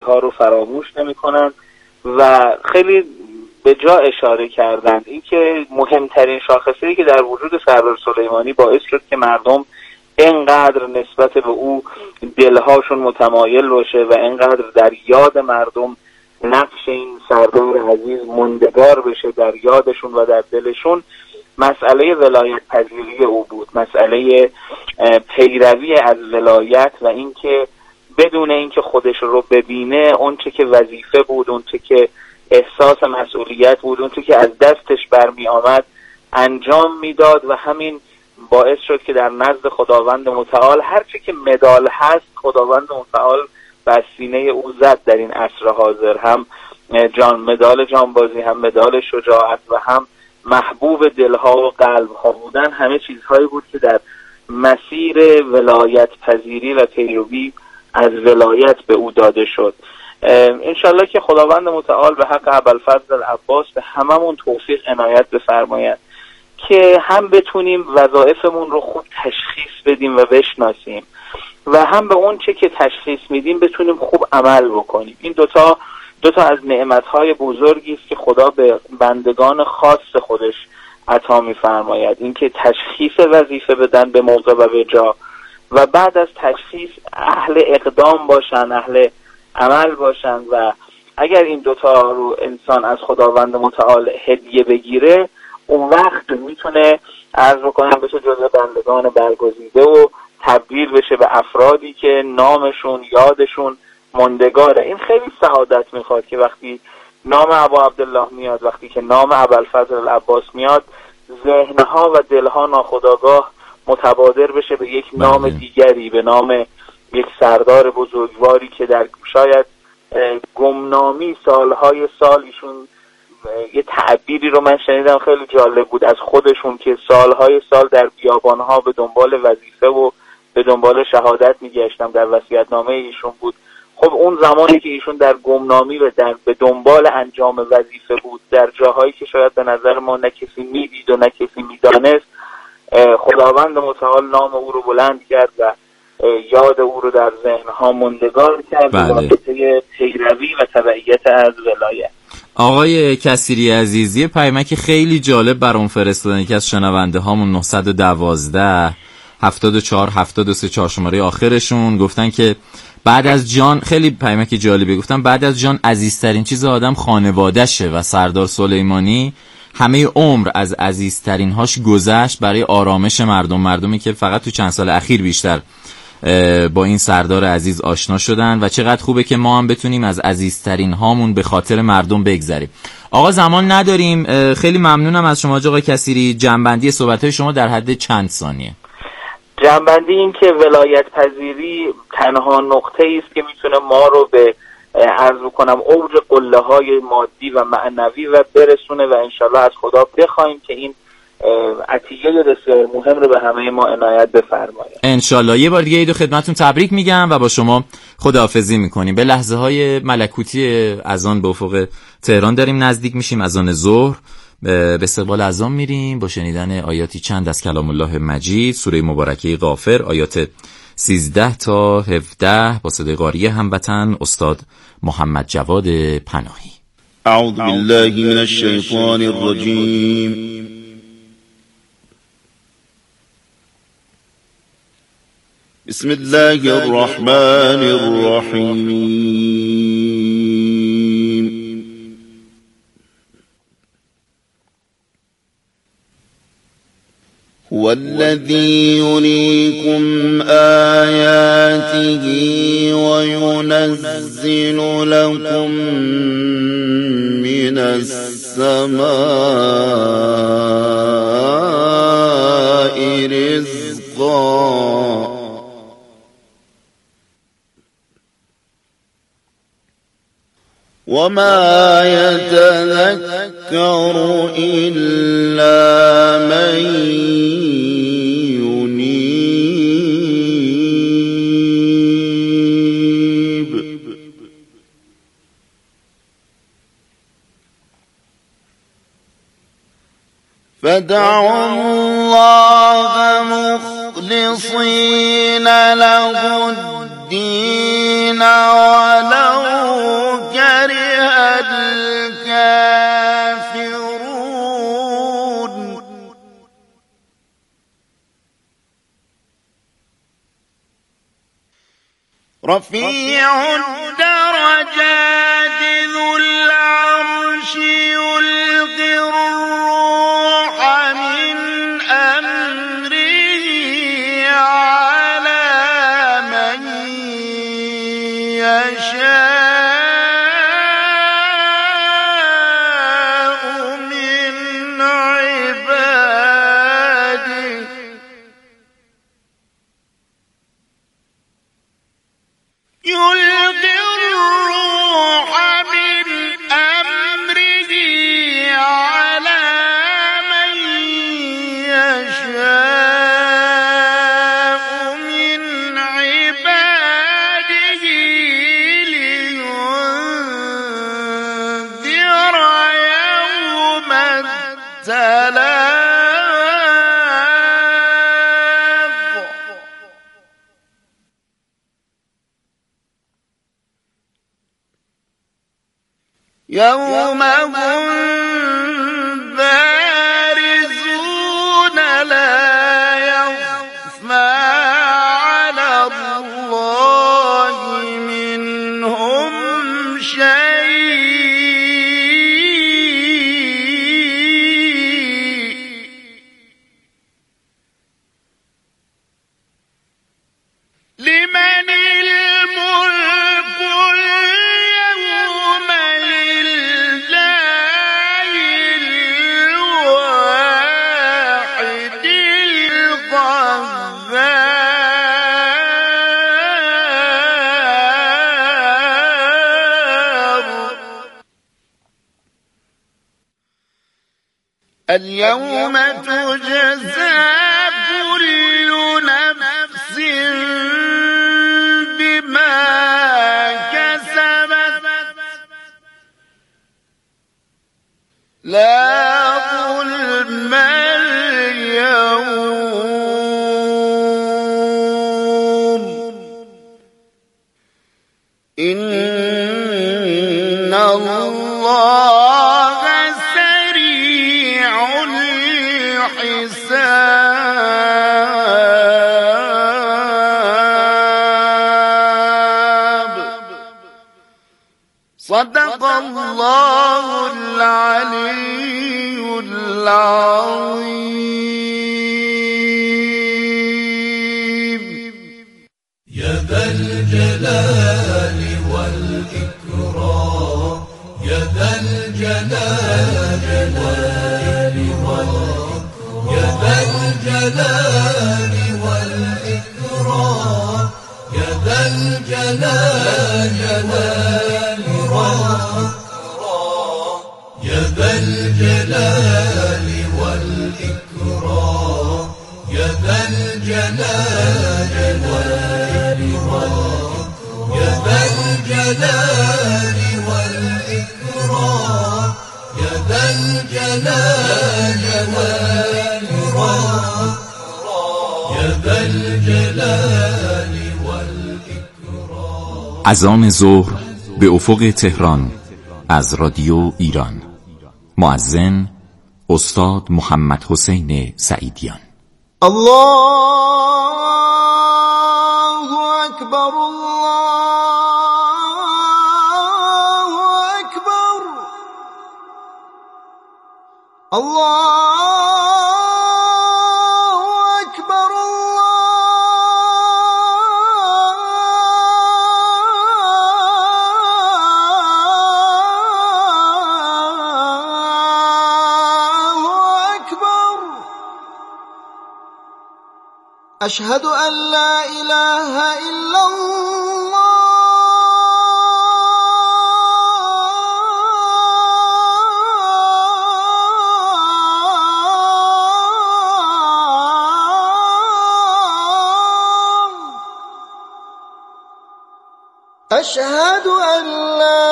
چیزها رو فراموش نمی‌کنند و خیلی به جا اشاره کردند. این که مهمترین شاخصه‌ای که در وجود سردار سلیمانی باعث شد که مردم اینقدر نسبت به او دلهاشون متمایل باشه و اینقدر در یاد مردم نقش این سردار عزیز ماندگار بشه در یادشون و در دلشون، مسئله ولایت پذیری او بود، مسئله پیروی از ولایت و اینکه بدون اینکه خودش رو ببینه اون چه که وظیفه بود، اون چه که احساس مسئولیت بود، اون چه که از دستش برمی آمد انجام میداد و همین باعث شد که در نزد خداوند متعال هر چه که مدال هست خداوند متعال بر سینه او زد در این عصر حاضر، هم مدال جانبازی، هم مدال شجاعت و هم محبوب دلها و قلبها بودن. همه چیزهایی بود که در مسیر ولایت پذیری و پیروی از ولایت به او داده شد. انشالله که خداوند متعال به حق ابوالفضل العباس به هممون توفیق عنایت بفرماید که هم بتونیم وظایفمون رو خوب تشخیص بدیم و بشناسیم و هم به اون چه که تشخیص میدیم بتونیم خوب عمل بکنیم. این دوتا از نعمتهای بزرگی است که خدا به بندگان خاص خودش عطا میفرماید، اینکه تشخیص وظیفه بدن به موقع و به جا و بعد از تشخیص اهل اقدام باشن، اهل عمل باشن و اگر این دوتا رو انسان از خداوند متعال هدیه بگیره اون وقت میتونه عرض بکنم بشه جزء بندگان برگزیده و تبدیل بشه به افرادی که نامشون یادشون ماندگاره. این خیلی سعادت میخواد که وقتی نام ابا عبدالله میاد، وقتی که نام ابوالفضل العباس میاد، ذهنها و دلها ناخودآگاه متبادر بشه به یک نام دیگری، به نام یک سردار بزرگواری که در شاید گمنامی سالهای سال ایشون یه تعبیری رو من شنیدم خیلی جالب بود از خودشون که سالهای سال در بیابانها به دنبال وظیفه و به دنبال شهادت میگشتم، در وصیت‌نامه ایشون بود. خب اون زمانی که ایشون در گمنامی و به دنبال انجام وظیفه بود در جاهایی که شاید به نظر ما نه کسی میدید و نه کسی میدانست، خداوند متعال نام او رو بلند کرد و یاد او رو در ذهنها ماندگار کرد به واسطه پیروی و تبعیت از ولایت. آقای کثیری عزیزی پیامک خیلی جالب برام فرستادن که از شنونده هامون 912 74 73 4 شماره آخرشون گفتن که بعد از جان، خیلی پیامک جالبه، گفتن بعد از جان عزیزترین چیز آدم خانواده‌شه و سردار سلیمانی همه عمر از عزیزترین هاش گذشت برای آرامش مردمی که فقط تو چند سال اخیر بیشتر با این سردار عزیز آشنا شدن و چقدر خوبه که ما هم بتونیم از عزیزترین هامون به خاطر مردم بگذریم. آقا زمان نداریم، خیلی ممنونم از شما آقای کثیری. جنبندی صحبت‌های شما در حد چند ثانیه. جنبندی این که ولایت پذیری تنها نقطه‌ای است که میتونه ما رو به عرض کنم اوج قله‌های مادی و معنوی و برسونه و انشالله از خدا بخوایم که این عطیه بسیار مهم رو به همه ما عنایت بفرماید. انشالله. یه بار دیگه عید و خدمتتون تبریک میگم و با شما خداحافظی میکنیم. به لحظه های ملکوتی اذان به افق تهران داریم نزدیک میشیم، اذان ظهر. به استقبال اذان میریم با شنیدن آیاتی چند از کلام الله مجید، سوره مبارکه غافر، آیات 13 تا 17 با صدای قاری هموطن استاد محمد جواد پناهی. اعوذ بالله من الشیطان الرجیم. بسم الله الرحمن الرحیم. هو الذي يريكم آياته وينزل لكم من السماء رزقا وما يتذكر إلا من ينيب. فادعوا الله مخلصين له الدين ولو رفيع الدرجات ذو العرش يلقي الروح من أمره على من يشاء من عباده يلقي الروح من أمره على من يشاء من عباده لينذر يوم التلاق يوم هم بارزون لا يخفى على الله منهم شيء لمن الملك اليوم لله الواحد القهار اليوم تجزى كل نفس بما كسبت لا ظلم اليوم إن الله سريع الحساب صدق الله العلي العظيم يا ذا الجلال والإكرام يا ذا الجلال والإكرام يا ذا الجلال والإكرام يا ذا الجلال والإكرام يا ذا الجلال والإكرام يا ذا الجلال والإكرام يا ذا الجلال والإكرام يا ذا الجلال والإكرام يا ذا الجلال والإكرام. اذان ظهر به افق تهران از رادیو ایران. مؤذن استاد محمد حسین سعیدیان. الله أكبر الله أكبر الله أكبر الله أكبر أشهد أن لا إله إلا الله أشهد أن لا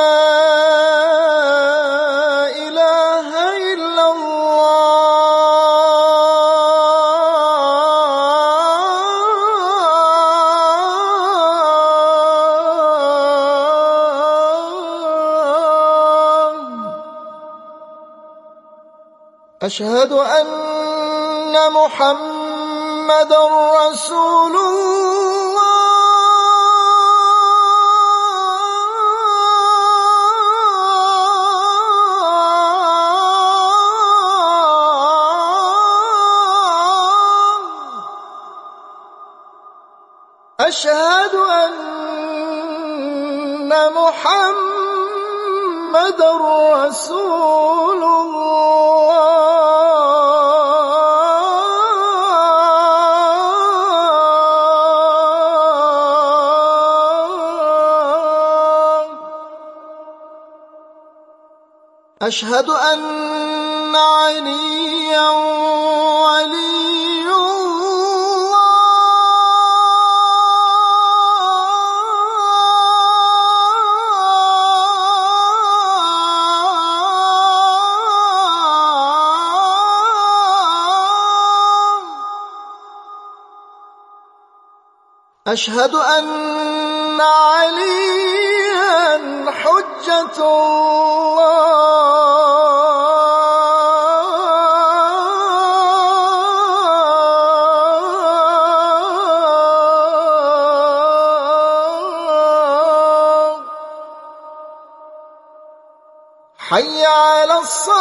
إله إلا الله أشهد أن محمد رسول الله أشهد أن محمد رسول الله. أشهد أن عليا ولي الله. أشهد أن عليا حجة الله. حي على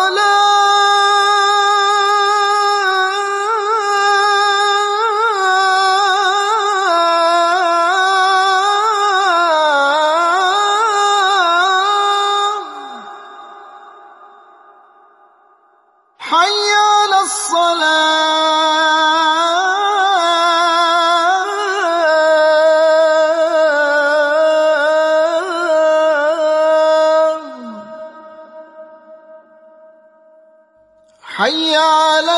حي على حي على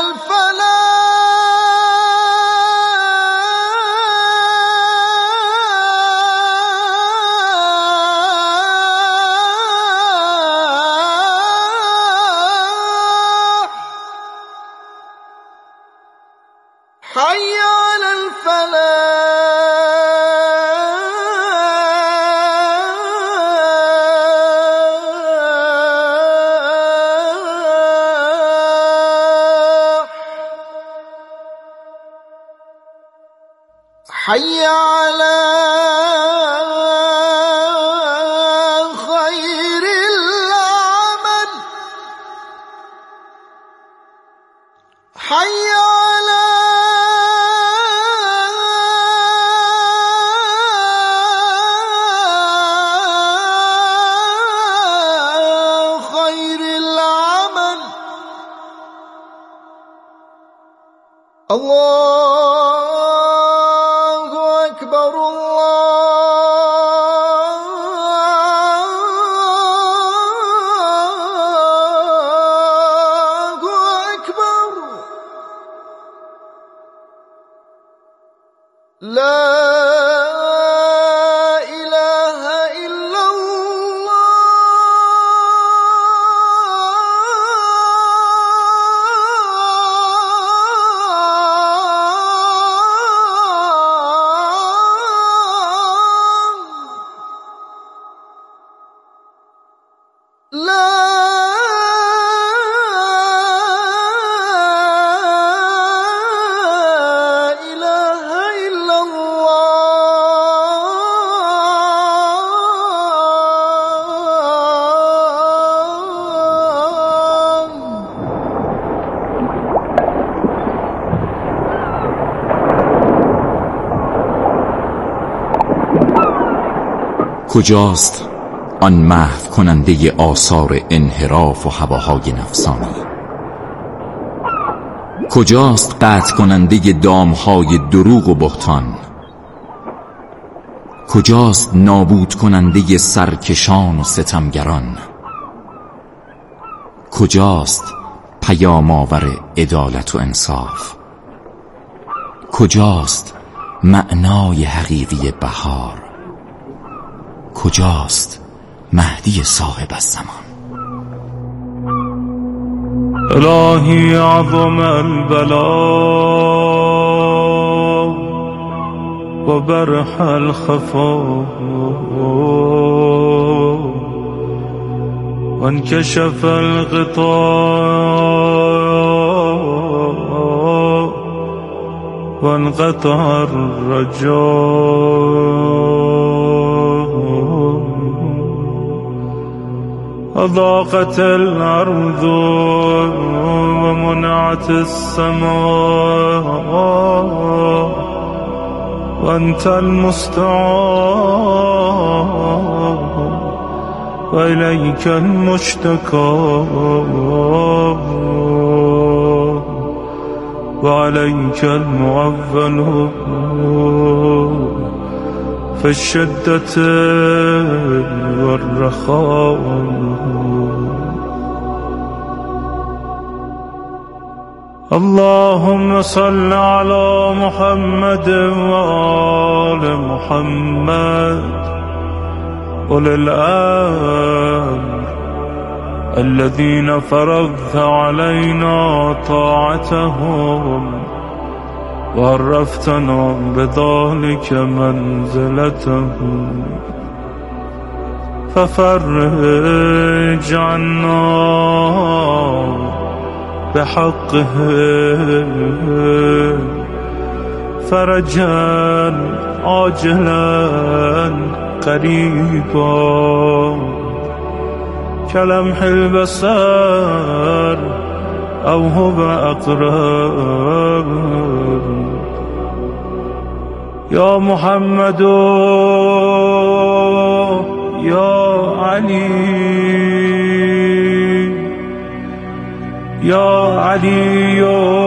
حي على حي على خير العمل. حي على خير العمل. الله أكبر الله أكبر. لا إله إلا الله. لا إله إلا الله. کجاست آن محو کننده آثار انحراف و هواهای نفسانی؟ کجاست قطع کننده دامهای دروغ و بهتان؟ کجاست نابود کننده سرکشان و ستمگران؟ کجاست پیام آور عدالت و انصاف؟ کجاست معنای حقیقی بهار؟ کجاست مهدی صاحب الزمان؟ الهی عظم البلاء و برح الخفا و انکشف الغطاء و انقطع الرجاء أضاقت الأرض ومنعت السماء وأنت المستعان وإليك المشتكى وعليك المعول في الشدة والرخاء. اللهم صل على محمد وآل محمد أولي الأمر الذين فرضت علينا طاعتهم وعرفتنا بذلك منزلتهم، ففرج عنا بحقهم فرجا عاجلا قريبا كلمح البصر أو هو أقرب. يا محمد يا علي يا علي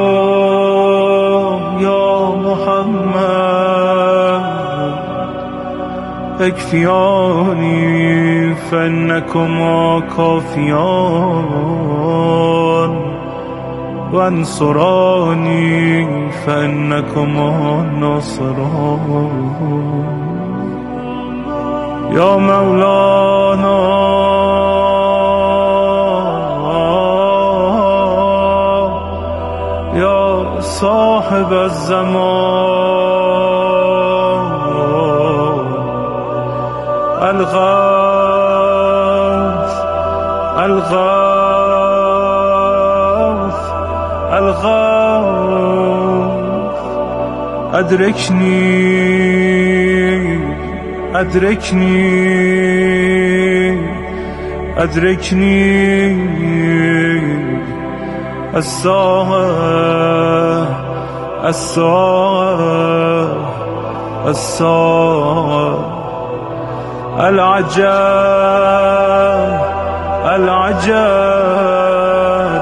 يا محمد اكفياني فإنكما كافيان وانصراني فإنكما ناصران. يا مولانا يا صاحب الزمان الغوث الغوث الغوث أدركني أدركني أدركني الساعة الساعة الساعة العجاب العجاب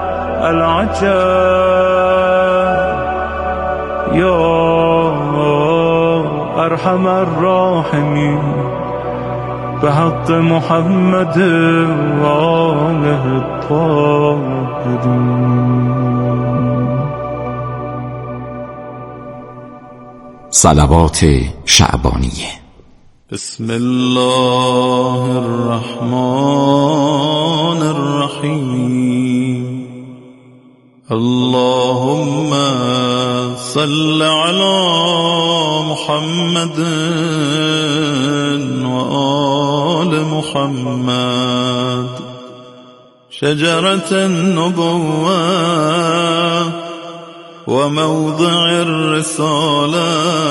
العجاب. يا أرحم الراحمين بحق محمد وآله الطاهرين. صلوات شعبانیه. بسم الله الرحمن الرحيم. اللهم صل على محمد وآل محمد. شجرة النبوة وموضع الرسالة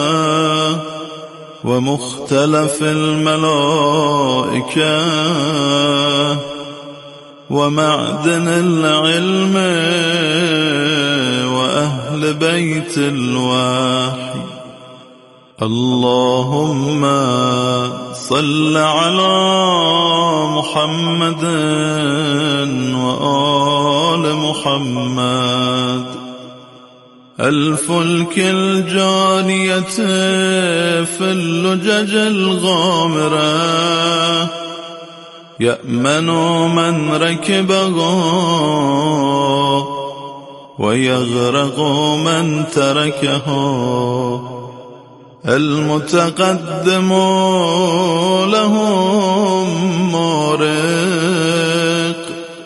ومختلف الملائكة ومعدن العلم وأهل بيت الوحي. اللهم صل على محمد وآل محمد. الفلك الجارية في اللجج الغامرة يأمن من ركبها ويغرق من تركها. المتقدم لهم مارق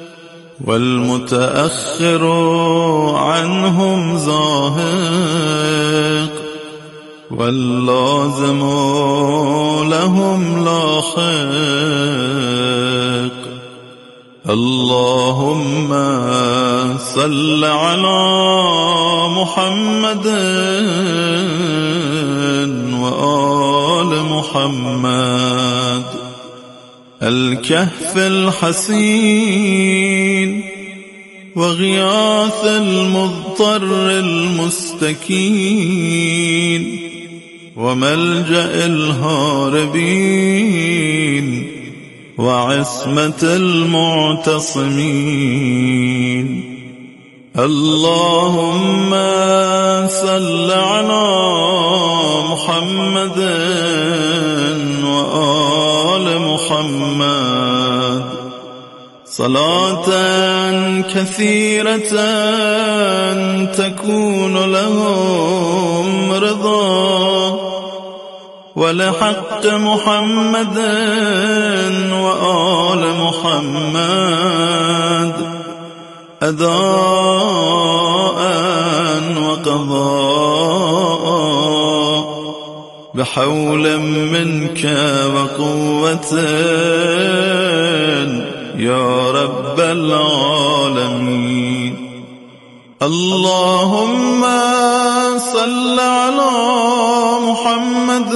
والمتأخر عنهم زاهق واللازم لهم لاحق. اللهم صل على محمد وآل محمد. الكهف الحسين وغياث المضطر المستكين وملجأ الهاربين وعصمة المعتصمين. اللهم صل على محمد وآل محمد صلاة كثيرة تكون لهم رضا، ولحق محمد وآل محمد أداء وقضاء بحول منك وقوة يا رب العالمين. اللهم صل على محمد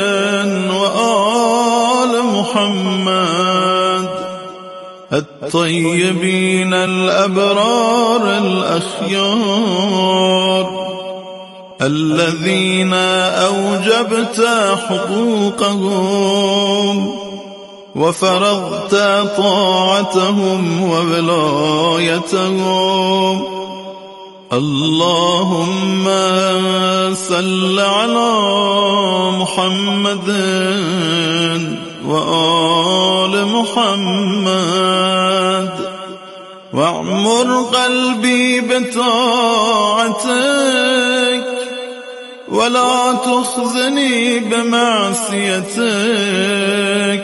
وآل محمد الطيبين الأبرار الأخيار الذين أوجبت حقوقهم وفرضت طاعتهم وولايتهم. اللهم صل على محمد وآل محمد واعمر قلبي بطاعتك ولا تخزني بمعصيتك،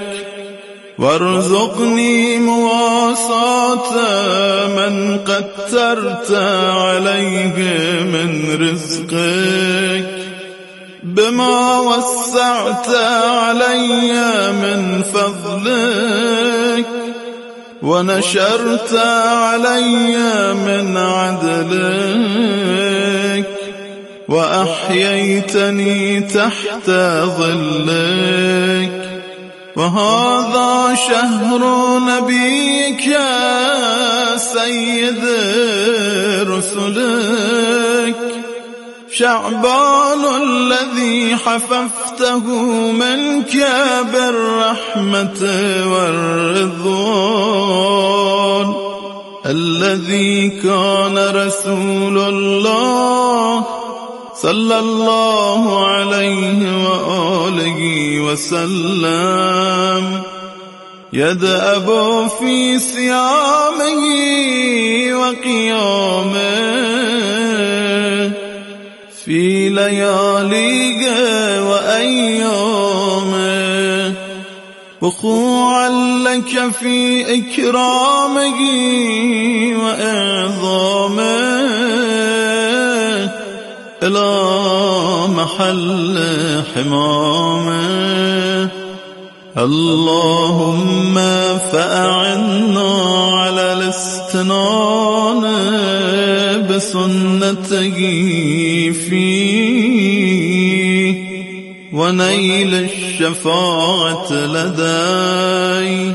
وارزقني مواساة من قدرت عليه من رزقك بما وسعت علي من فضلك ونشرت علي من عدلك وأحييتني تحت ظلك. وهذا شهر نبيك سيد رسلك شعبان الذي حففته منك بالرحمة والرضوان، الذي كان رسول الله صلى الله عليه وآله وسلم يدأب في صيامه وقيامه في لياليه وأيامه وقوعا لك في إكرامه وإعظامه إلى محل حمامه. اللهم فأعنا على الاستنان بسنته فيه ونيل الشفاعة لديه.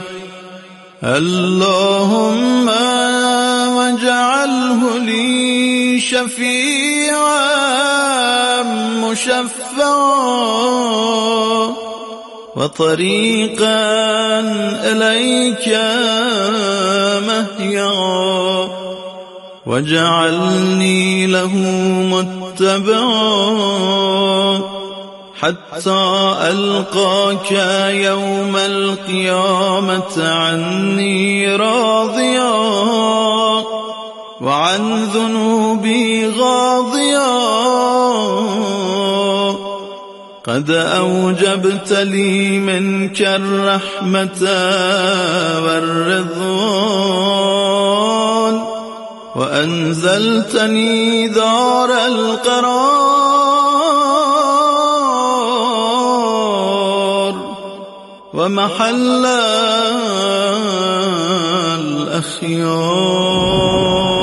اللهم واجعله لي شفيعا مشفعا وطريقا إليك مهيا، واجعلني له متبعا حتى ألقاك يوم القيامة عني راضيا وعن ذنوبي غاضيا. قد أوجبت لي منك الرحمة والرضوان وأنزلتني دار القرار ومحل الأخيار.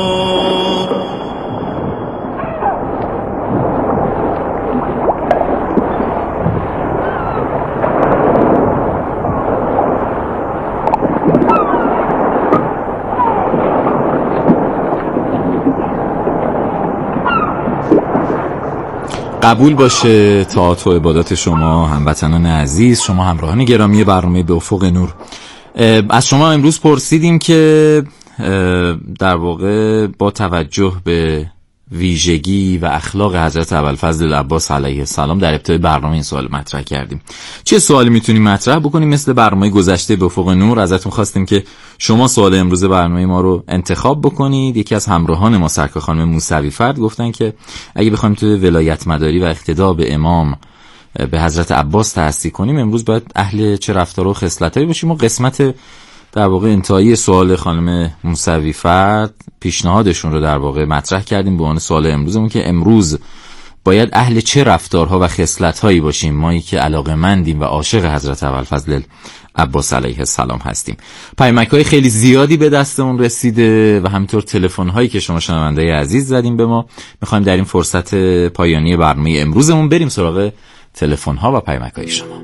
قبول باشه طاعت و عبادات شما هموطنان عزیز، شما همراهان گرامی برنامه به افق نور. از شما امروز پرسیدیم که در واقع با توجه به ویژگی و اخلاق حضرت ابوالفضل العباس علیه السلام در ابتدای برنامه این سوال مطرح کردیم. چه سوالی میتونیم مطرح بکنیم؟ مثل برنامه گذشته به افق نور ازتون خواستیم که شما سوال امروز برنامه ما رو انتخاب بکنید. یکی از همراهان ما سرکار خانم موسوی فرد گفتن که اگه بخوایم تو ولایت مداری و اقتدا به امام به حضرت عباس تأسی کنیم، امروز باید اهل چه رفتار و خصلتایی باشیم. و قسمت در واقع انتهایی سوال خانم موسوی فرد پیشنهادشون رو در واقع مطرح کردیم به عنوان سوال امروزمون که امروز باید اهل چه رفتارها و خصلت‌هایی باشیم مایی که علاقه‌مندیم و عاشق حضرت ابوالفضل عباس علیه السلام هستیم. پیامک‌های خیلی زیادی به دستمون رسیده و همینطور تلفن‌هایی که شما شنونده‌ی عزیز زدیم به ما. می‌خوایم در این فرصت پایانی برنامه امروزمون بریم سراغ تلفن‌ها و پیامک‌های شما.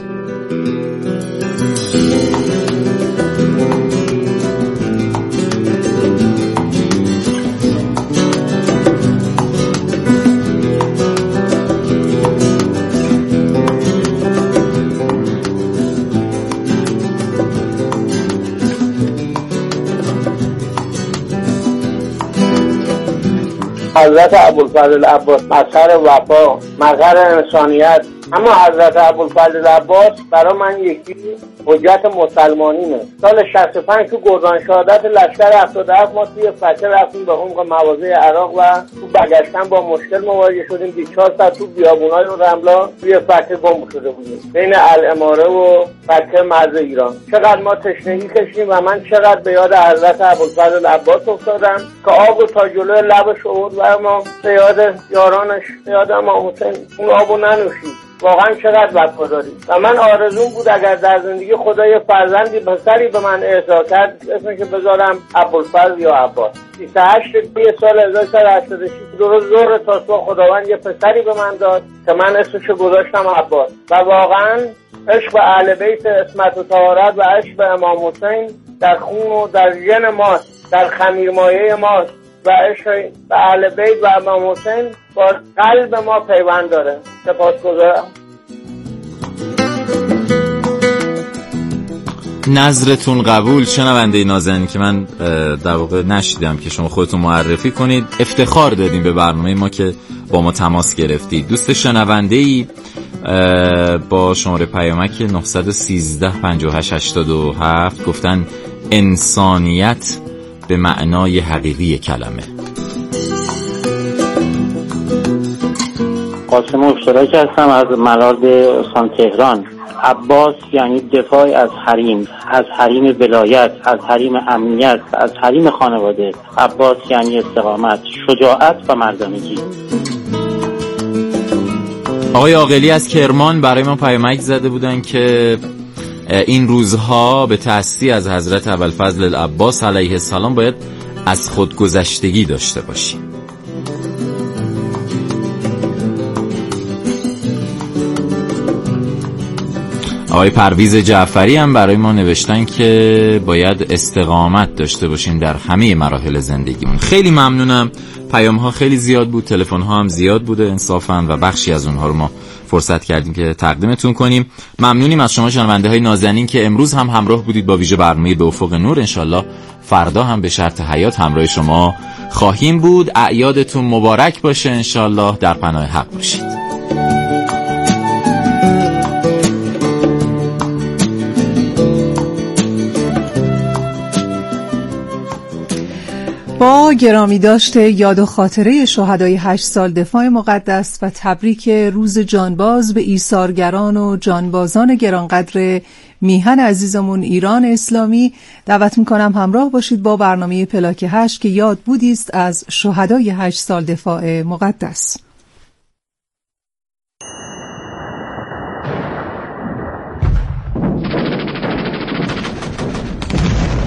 حضرت ابوالفضل العباس مظهر وفا، مظهر انسانیت. اما حضرت ابوالفضل العباس برای من یکی حجت مسلمانینه. سال 65 تو گردان شهادت لشکر 77 ما توی فتح رفتیم به عمق مواضع عراق و تو برگشتن با مشکل مواجه شدیم. 24 ساعت تو بیابونای رملا توی فتح گم شده بودیم بین الاماره و فتح مرز ایران. چقدر ما تشنگی کشیدیم و من چقدر به یاد حضرت ابوالفضل العباس افتادم که آب رو تا جلوی لبش آورد و ما به یاد یارانش، به یاد امام حسین اون آب رو ننوشید. واقعا چقدر وفاداری. و من آرزوم بود اگر در زندگی خدا یه فرزندی پسری به من اهدا کرد اسمش بذارم ابوالفضل یا عباس. 28 سال 1386 درست ظهر تا صبح خداوند یه پسری به من داد که من اسمشو گذاشتم عباس. و واقعا عشق به اهل بیت عصمت و طهارت و عشق به امام حسین در خون و در ژن ماست، در خمیرمایه ماست و عشق به اهل بیت و امام حسین با قلب ما پیوند داره. سپاسگزارم. نظرتون قبول. شنونده نازنین که من در واقع نشیدم که شما خودتون معرفی کنید، افتخار دادیم به برنامه ما که با ما تماس گرفتید. دوست شنونده‌ای با شماره پیامک 913 58 87 گفتن انسانیت به معنای حقیقی کلمه. قاسم اشتراک هستم از ملارد استان تهران. عباس یعنی دفاع از حریم، از حریم ولایت، از حریم امنیت، از حریم خانواده. عباس یعنی استقامت، شجاعت و مردانگی. آقای عاقلی از کرمان برای ما پیامک زده بودن که این روزها به تأسی از حضرت ابوالفضل العباس علیه السلام باید از خودگذشتگی داشته باشیم. آقای پرویز جعفری هم برای ما نوشتن که باید استقامت داشته باشیم در همه مراحل زندگیمون. خیلی ممنونم. پیام ها خیلی زیاد بود، تلفن ها هم زیاد بوده انصافا و بخشی از اونها رو ما فرصت کردیم که تقدیمتون کنیم. ممنونیم از شما شنونده های نازنین که امروز هم همراه بودید با ویژه برنامه به افق نور. انشالله فردا هم به شرط حیات همراه شما خواهیم بود. اعیادتون مبارک باشه، انشالله در پناه حق باشید. با گرامی داشته یاد و خاطره شهدای 8 سال دفاع مقدس و تبریک روز جانباز به ایثارگران و جانبازان گرانقدر میهن عزیزمون ایران اسلامی، دعوت میکنم همراه باشید با برنامه پلاک 8 که یاد بودیست از شهدای 8 سال دفاع مقدس.